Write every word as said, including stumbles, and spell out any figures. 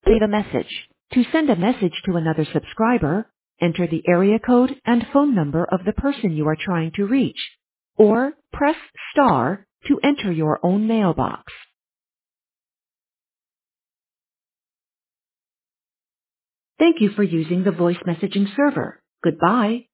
leave a message. To send a message to another subscriber, enter the area code and phone number of the person you are trying to reach, or press star to enter your own mailbox. Thank you for using the voice messaging server. Goodbye.